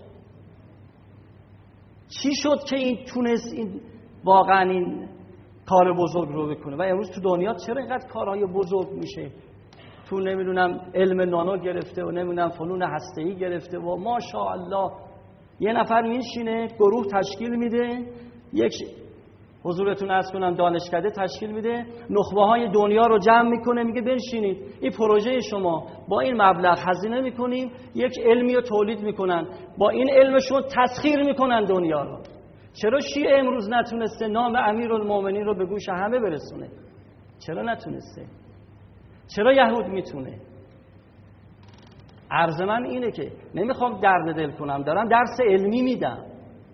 چی شد که این تونست این واقعا این کار بزرگ رو بکنه؟ و امروز تو دنیا چرا اینقدر کارهای بزرگ میشه؟ تو نمیدونم علم نانو گرفته و نمیدونم فنون هسته‌ای گرفته و ماشاءالله یه نفر میشینه گروه تشکیل میده، یک حضورتون عرض کنم دانشکده تشکیل میده، نخبه های دنیا رو جمع میکنه، میگه بنشینید این پروژه شما، با این مبلغ هزینه میکنیم، یک علمی رو تولید میکنن، با این علمشون تسخیر میکنن دنیا رو. چرا شیعه امروز نتونسته نام امیرالمومنین رو به گوش همه برسونه؟ چرا نتونسته؟ چرا یهود میتونه؟ عرض من اینه که نمیخوام درد دل کنم، دارم درس علمی میدم.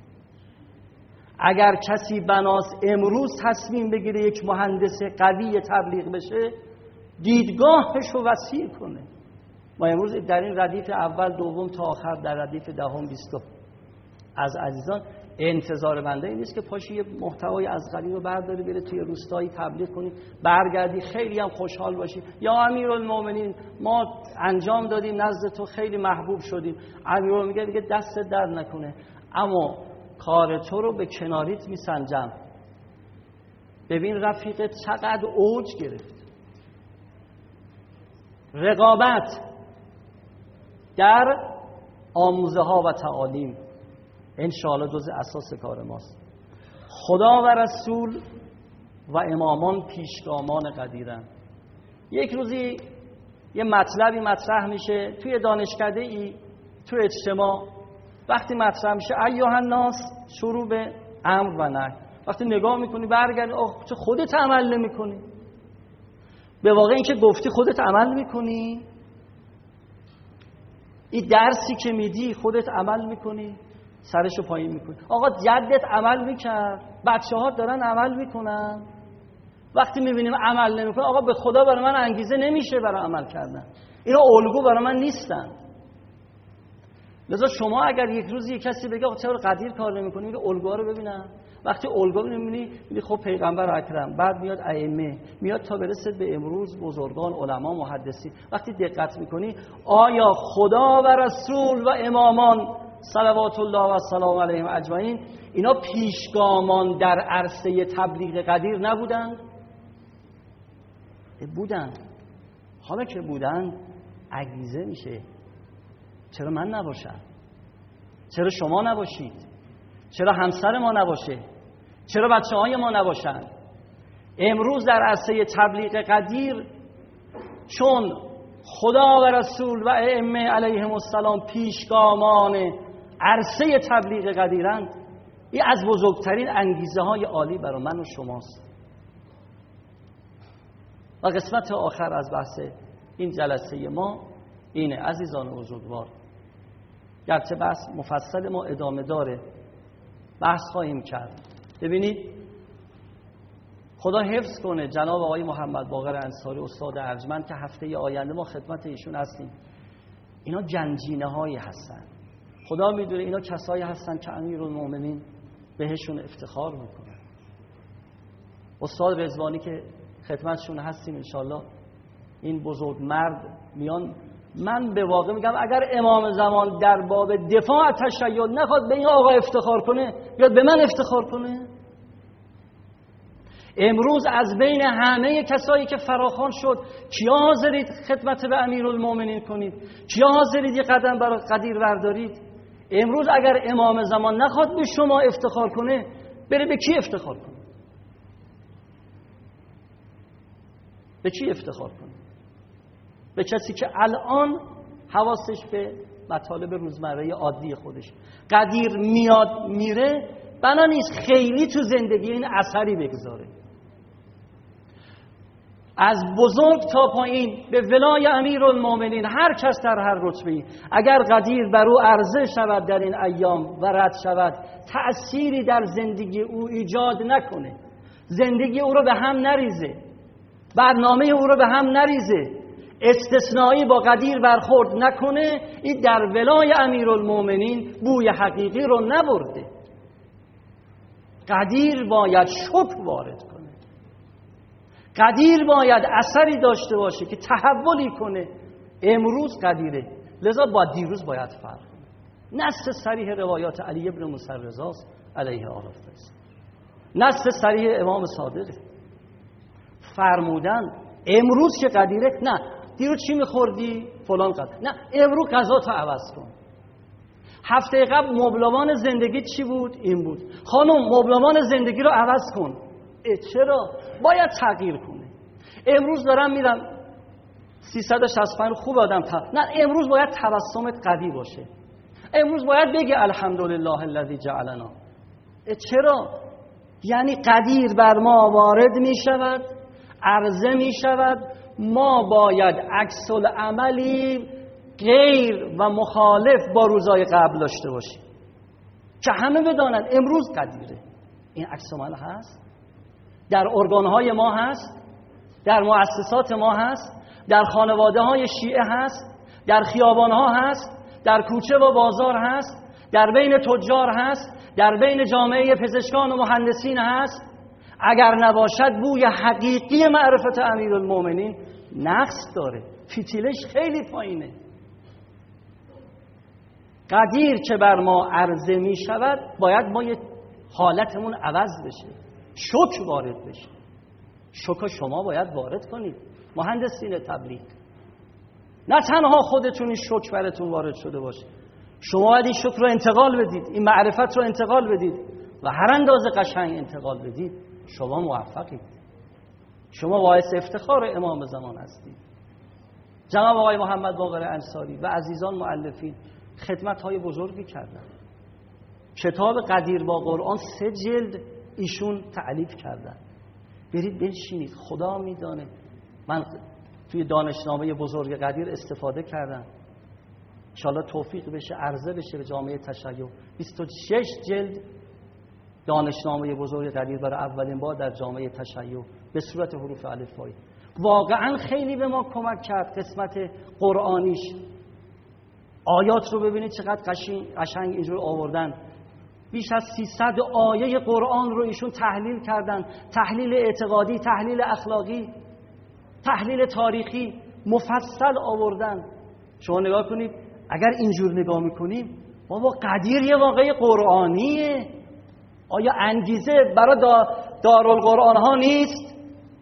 اگر کسی بناست امروز تصمیم بگیره یک مهندس قوی تبلیغ بشه، دیدگاهش رو وسیع کنه. ما امروز در این ردیف اول دوم تا آخر در ردیف دهم 20 از عزیزان انتظار بنده این نیست که پاشی یه محتوای از قدیم رو برداری بره توی روستایی تبلیغ کنی، برگردی خیلی هم خوشحال باشی یا امیرالمومنین ما انجام دادیم نزد تو خیلی محبوب شدیم. امیرالمومنین میگه دست در نکنه، اما کار تو رو به کناریت میسنجم. ببین رفیقت چقدر اوج گرفت. رقابت در آموزه ها و تعالیم انشاءالله جز اساس کار ماست. خدا و رسول و امامان پیشگامان قدیرن. یک روزی یه مطلبی مطرح میشه توی دانشکده ای، توی اجتماع، وقتی مطرح میشه ایها الناس شروع به امر و نهی. وقتی نگاه میکنی برگردی چه خودت عمل نمیکنی؟ به واقع این که گفتی خودت عمل میکنی؟ این درسی که میدی خودت عمل میکنی؟ سرشو پایین میکنی. آقا جدت عمل میکرد، بچه ها دارن عمل میکنن. وقتی میبینیم عمل نمیکنه، آقا به خدا برای من انگیزه نمیشه برای عمل کردن، اینا الگو برای من نیستن. لذا شما اگر یک روز یک کسی بگه آقا چرا قدیر کار نمیکنی، میگه الگوها رو ببینم. وقتی الگو میبینی میگی خب پیغمبر اکرم، بعد میاد ائمه، میاد تا برسه به امروز بزرگان، علما، محدثین. وقتی دقت میکنی آیا خدا و رسول و امامان صلوات الله و سلام علیهم اجمعین اینا پیشگامان در عرصه تبلیغ قدیر نبودند؟ بودند. حالا که بودند انگیزه میشه چرا من نباشم؟ چرا شما نباشید؟ چرا همسر ما نباشه؟ چرا بچه های ما نباشند؟ امروز در عرصه تبلیغ قدیر چون خدا و رسول و ائمه علیهم السلام پیشگامان عرصه تبلیغ قدیرند، این از بزرگترین انگیزه های عالی برای من و شماست. و قسمت آخر از بحث این جلسه ما اینه عزیزان بزرگوار، گرچه بحث مفصل ما ادامه داره، بحث خواهیم کرد. ببینید خدا حفظ کنه جناب آقای محمد باقر انصاری استاد ارجمند که هفته آینده ما خدمت ایشون هستیم. اینا جنجینه هایی هستن، خدا میدونه اینا کسایی هستن که امیرالمومنین بهشون افتخار میکنن. استاد رضوانی که خدمتشون هستیم انشالله، این بزرگ مرد میان. من به واقع میگم اگر امام زمان در باب دفاع تشیع نخواد به این آقا افتخار کنه، بیاد به من افتخار کنه. امروز از بین همه کسایی که فراخوان شد کیا حاضرید خدمت به امیرالمومنین کنید؟ کیا حاضرید یه قدم برای قدیر بردارید؟ امروز اگر امام زمان نخواد به شما افتخار کنه، بره به کی افتخار کنه؟ به کی افتخار کنه؟ به کسی که الان حواسش به مطالب روزمره عادی خودش. قدیر میاد میره، بنا نیست خیلی تو زندگی این اثری بگذاره. از بزرگ تا پایین به ولای امیرالمومنین هر کس در هر رتبه‌ای اگر قدیر بر او عرضه شود در این ایام و رد شود، تأثیری در زندگی او ایجاد نکنه، زندگی او رو به هم نریزه، برنامه او رو به هم نریزه، استثنایی با قدیر برخورد نکنه، این در ولای امیرالمومنین بوی حقیقی رو نبرده. قدیر باید شکر وارد کنه، قدیر باید اثری داشته باشه که تحولی کنه. امروز قدیره، لذا با دیروز باید فرق کنه. نص صریح روایات علی ابن موسی رضاست علیه آله است، نص صریح امام صادق فرمودن امروز که قدیره، نه دیروز چی میخوردی؟ فلان قدر، نه امروز غذا تو عوض کن. هفته قبل مبلمان زندگی چی بود؟ این بود. خانم مبلمان زندگی رو عوض کن. چرا؟ باید تغییر کنه. امروز دارم میرم 365 خوب آدم نه، امروز باید تبسمت قوی باشه. امروز باید بگی الحمدلله الذی جعلنا. چرا؟ یعنی قدیر بر ما وارد می شود، عرضه می شود، ما باید عکس العملی غیر و مخالف با روزهای قبل داشته باشیم که همه بدانند امروز قدیره. این عکس العمل هست، در ارگانهای ما هست، در مؤسسات ما هست، در خانواده های شیعه هست، در خیابانها هست، در کوچه و بازار هست، در بین تجار هست، در بین جامعه پزشکان و مهندسین هست. اگر نباشد بوی حقیقی معرفت امیرالمومنین نقص داره، فتیلش خیلی پایینه. قدیر که بر ما عرضه می شود باید ما یه حالتمون عوض بشه، شوک وارد بشه. شوک شما باید وارد کنید مهندسین تبلیغ، نه تنها خودتون این شوک براتون وارد شده باشه، شما باید این شوک رو انتقال بدید، این معرفت رو انتقال بدید و هر اندازه قشنگ انتقال بدید شما موفقید، شما باعث افتخار امام زمان هستید. جناب آقای محمد باقر انصاری و عزیزان مؤلفین خدمت‌های بزرگی کردن. کتاب قدیر با قرآن 3 جلد ایشون تألیف کردن. برید بنشینید، خدا میدانه من توی دانشنامه بزرگ قدیر استفاده کردم، انشاءالله توفیق بشه عرضه بشه به جامعه تشیع. 26 جلد دانشنامه بزرگ قدیر برای اولین بار در جامعه تشیع به صورت حروف الفبایی. واقعا خیلی به ما کمک کرد قسمت قرآنیش. آیات رو ببینید چقدر قشنگ اینجور آوردن. بیش از 300 آیه قرآن رو ایشون تحلیل کردن، تحلیل اعتقادی، تحلیل اخلاقی، تحلیل تاریخی مفصل آوردن. شما نگاه کنید، اگر اینجور نگاه میکنیم بابا قدیر یه واقعه قرآنیه. آیا انگیزه برای دارالقرآن ها نیست؟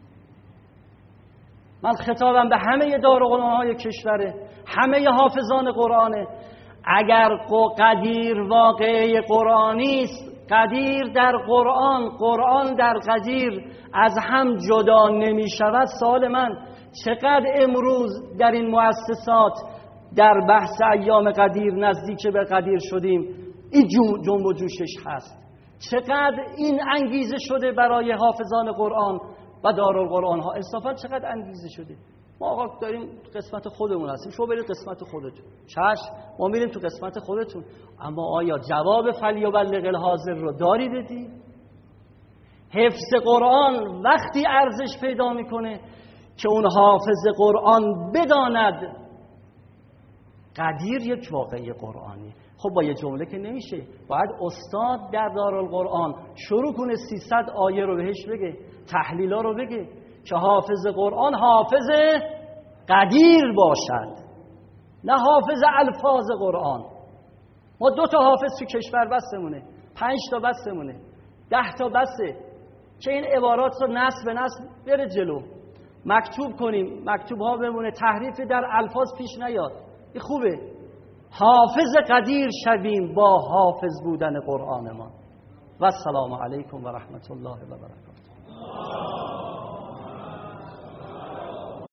من خطابم به همه دارالقرآن های کشوره، همه حافظان قرآنه. اگر قدیر واقعه قرآنی است، قدیر در قرآن، قرآن در قدیر از هم جدا نمی شود، سوال من چقدر امروز در این مؤسسات در بحث ایام قدیر نزدیک به قدیر شدیم، این جنب و جوشش هست؟ چقدر این انگیزه شده برای حافظان قرآن و دارالقرآن ها؟ انصافا چقدر انگیزه شده؟ ما آقا داریم قسمت خودمون هستیم، شما برید قسمت خودتون. چشم، ما میریم تو قسمت خودتون. اما آیا جواب فلیبلغ الحاضر رو داری بدی؟ حفظ قرآن وقتی ارزش پیدا میکنه که اون حافظ قرآن بداند قدیر یک واقعه قرآنی. خب با یه جمله که نمیشه، باید استاد در دارالقرآن شروع کنه 300 آیه رو بهش بگه، تحلیلا رو بگه که حافظ قرآن حافظ قدیر باشد، نه حافظ الفاظ قرآن. ما 2 تا حافظ تو کشور بسمونه، 5 تا بسمونه، 10 تا بسه که این عبارات رو نسل به نسل بره جلو، مکتوب کنیم، مکتوب ها بمونه، تحریفی در الفاظ پیش نیاد. این خوبه. حافظ قدیر شویم با حافظ بودن قرآن ما. و السلام علیکم و رحمت الله و برکاته.